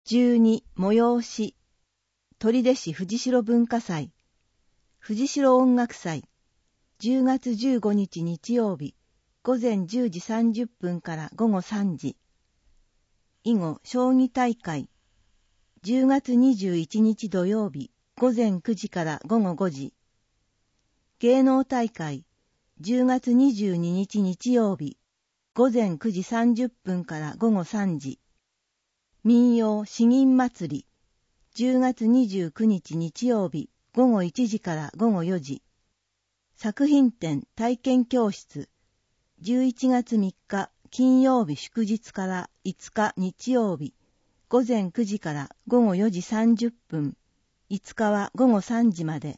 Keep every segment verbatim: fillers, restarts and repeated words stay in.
じゅうに催し取手市藤代文化祭藤代音楽祭じゅうがつじゅうごにち日曜日午前じゅうじさんじゅっぷんから午後さんじ。以後将棋大会じゅうがつにじゅういちにち土曜日午前くじから午後ごじ。芸能大会じゅうがつにじゅうににち日曜日午前くじさんじゅっぷんから午後さんじ。民謡詩吟祭りじゅうがつにじゅうくにち日曜日午後いちじから午後よじ。作品展体験教室じゅういちがつみっか金曜日祝日からいつか日曜日午前くじから午後よじさんじゅっぷん、いつかは午後さんじまで。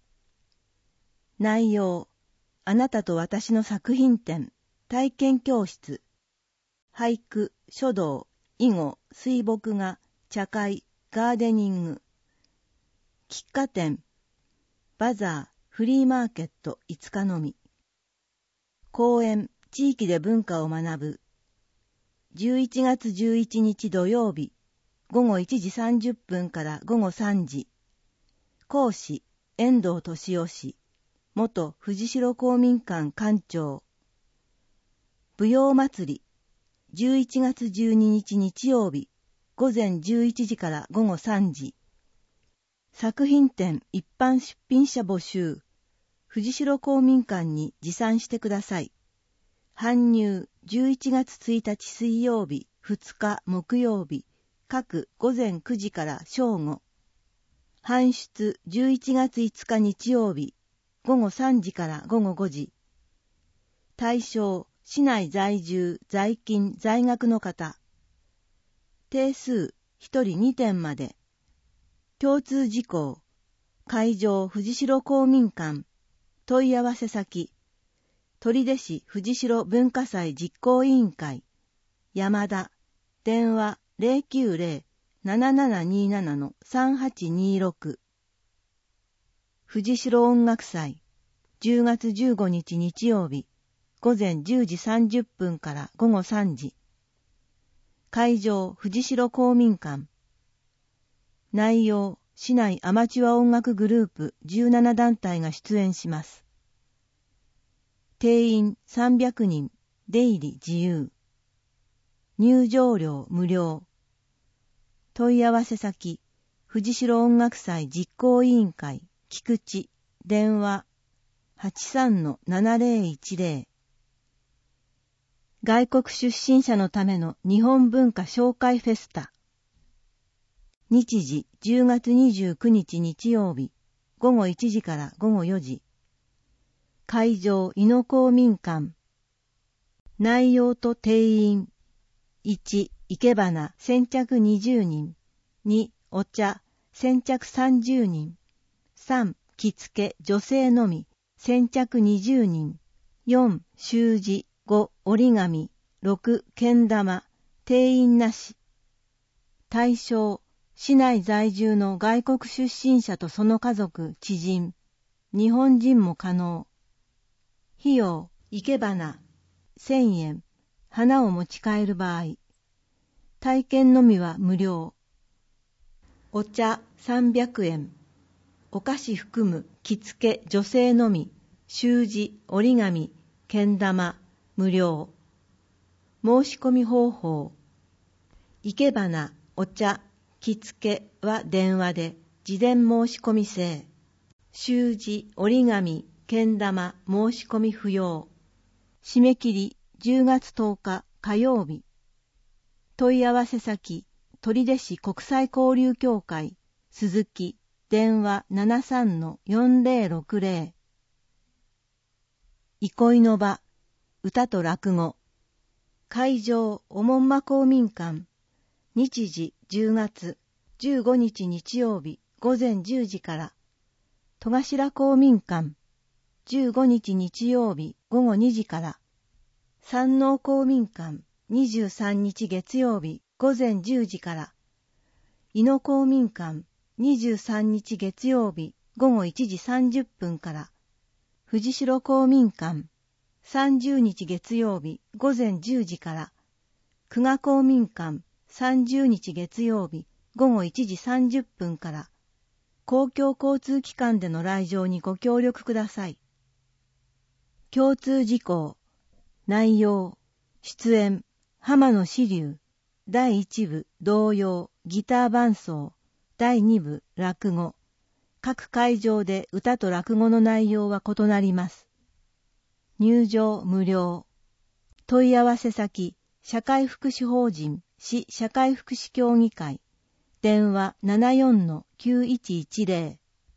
内容、あなたと私の作品展体験教室俳句、書道、囲碁、水墨画、茶会、ガーデニング。喫茶店、バザー、フリーマーケットいつかのみ。公演、地域で文化を学ぶ。じゅういちがつじゅういちにち土曜日、午後いちじさんじゅっぷんから午後さんじ。講師、遠藤俊夫氏、元藤代公民館館長。舞踊祭り、じゅういちがつじゅうににち日曜日、午前じゅういちじから午後さんじ。作品展一般出品者募集。藤代公民館に持参してください。搬入じゅういちがつついたち水曜日、ふつか木曜日、各午前くじから正午。搬出じゅういちがついつか日曜日、午後さんじから午後ごじ。対象、市内在住、在勤、在学の方。定数、ひとりにてんまで。共通事項、会場藤代公民館。問い合わせ先、取手市藤代文化祭実行委員会、山田、電話 ゼロきゅうゼロ ななななになな さんはちにろく。藤代音楽祭、じゅうがつじゅうごにち日曜日、午前じゅうじさんじゅっぷんから午後さんじ。会場藤代公民館。内容、市内アマチュア音楽グループじゅうななだんたいが出演します。定員さんびゃくにん、出入り自由。入場料無料。問い合わせ先、藤代音楽祭実行委員会、菊池、電話 はちさんのななゼロいちゼロ。外国出身者のための日本文化紹介フェスタ。日時じゅうがつにじゅうくにち日曜日、午後いちじから午後よじ。会場井野公民館。内容と定員。いち、生け花先着にじゅうにん。に、お茶先着さんじゅうにん。さん、着付け女性のみ先着にじゅうにん。よん、習字。ご、折り紙。ろく、けん玉。定員なし。対象、市内在住の外国出身者とその家族、知人。日本人も可能。費用、生け花、せんえん。花を持ち帰る場合。体験のみは無料。お茶、さんびゃくえん。お菓子含む着付け女性のみ。習字、折り紙、けん玉、無料。申し込み方法。生け花、お茶、着付けは電話で、事前申し込み制。習字、折り紙、けん玉、申し込み不要。締め切りじゅうがつとおか火曜日。問い合わせ先、取手市国際交流協会、鈴木、電話 ななさんのよんゼロろくゼロ。憩いの場、歌と落語。会場、おもんま公民館。日時じゅうがつじゅうごにち日曜日午前じゅうじから。戸頭公民館。じゅうごにち日曜日午後にじから。山王公民館。にじゅうさんにち月曜日午前じゅうじから。井野公民館。にじゅうさんにち月曜日午後いちじさんじゅっぷんから。藤代公民館。さんじゅうにち月曜日午前じゅうじから。久我公民館。さんじゅうにち月曜日ごごいちじさんじゅっぷんから、公共交通機関での来場にご協力ください。共通事項、内容、出演、浜野志龍、だいいち部童謡、ギター伴奏、だいに部落語。各会場で歌と落語の内容は異なります。入場無料。問い合わせ先、社会福祉法人市社会福祉協議会。電話 ななよんのきゅういちいちゼロ。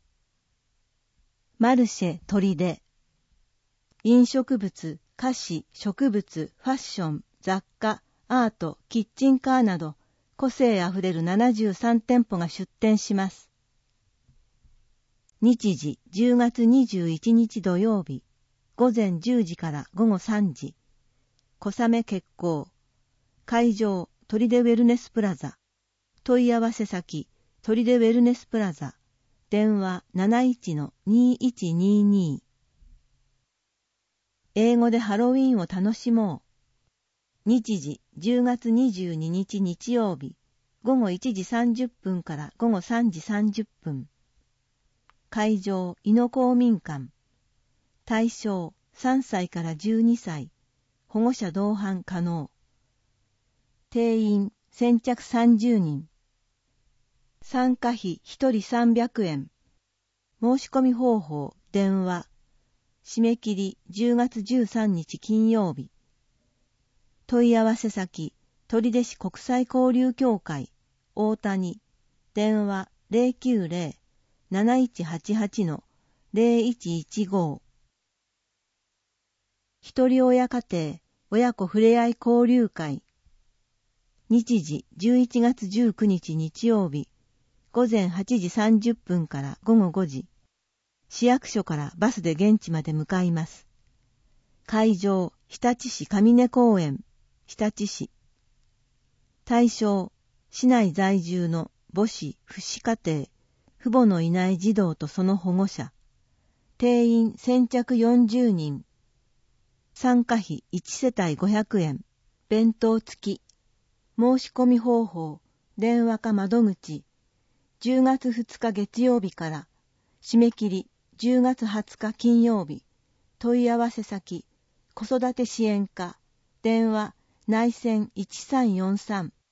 マルシェ砦。飲食物、菓子、植物、ファッション、雑貨、アート、キッチンカーなど、個性あふれるななじゅうさんてんぽが出店します。日時じゅうがつにじゅういちにち土曜日、ごぜんじゅうじからごごさんじ。小雨決行。会場、砦ウェルネスプラザ。問い合わせ先、砦ウェルネスプラザ。電話 なないちのにいちにに。英語でハロウィンを楽しもう。日時じゅうがつにじゅうににち日曜日、ごごいちじさんじゅっぷんからごごさんじさんじゅっぷん。会場、伊野公民館。対象、さんさいからじゅうにさい。保護者同伴可能。定員、先着さんじゅうにん。参加費ひとりさんびゃくえん。申し込み方法、電話。締め切りじゅうがつじゅうさんにち金曜日。問い合わせ先、取手市国際交流協会、大谷。電話 ゼロきゅうゼロ なないちはちはち の ゼロいちいちご。ひとり親家庭、親子ふれあい交流会。日時じゅういちがつじゅうくにち日曜日、ごぜんはちじさんじゅっぷんからごごごじ。市役所からバスで現地まで向かいます。会場、日立市上根公園、日立市。対象、市内在住の母子、父子家庭、父母のいない児童とその保護者。定員先着よんじゅうにん。参加費いちせたいごひゃくえん。弁当付き。申し込み方法、電話か窓口。じゅうがつふつか月曜日から、締め切りじゅうがつはつか金曜日。問い合わせ先、子育て支援課。電話内線いちさんよんさん。